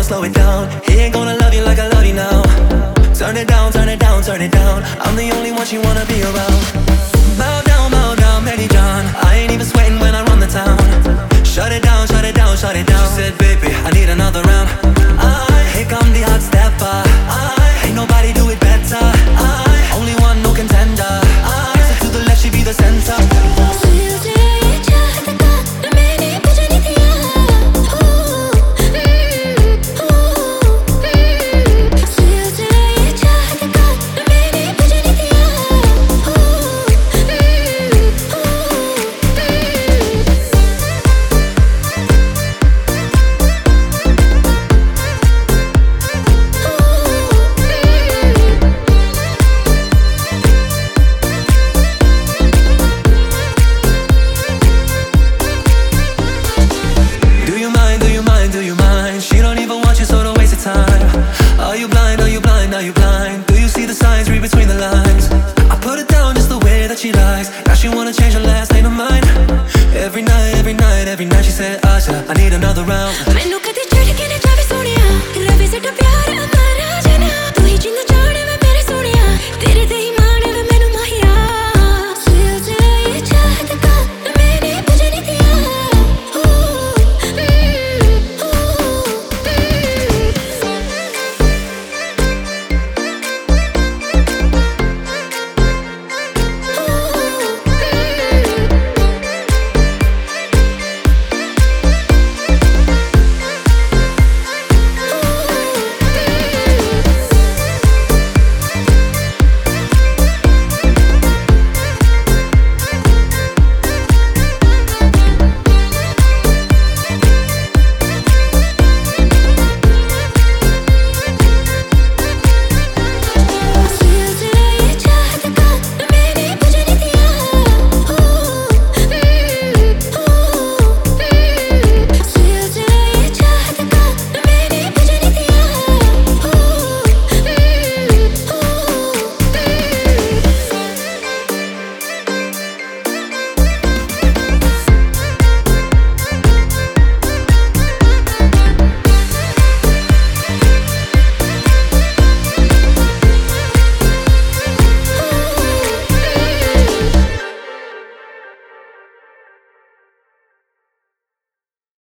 slow it down. He ain't gonna love you like I love you now. Turn it down, turn it down, turn it down. I'm the only one she wanna be around. Bow down, Lady John. I ain't even sweating when I run the town. Shut it down, shut it down, shut it down. She said, baby, I need another round. Here come the hot stepper. Ain't nobody do it better. Only one, no contender. Listen to the left, she be the center. Are you blind, are you blind, are you blind? Do you see the signs, read between the lines? I put it down just the way that she likes. Now she wanna change her last name to mine. Every night, every night, every night she said, Asha, I need another round.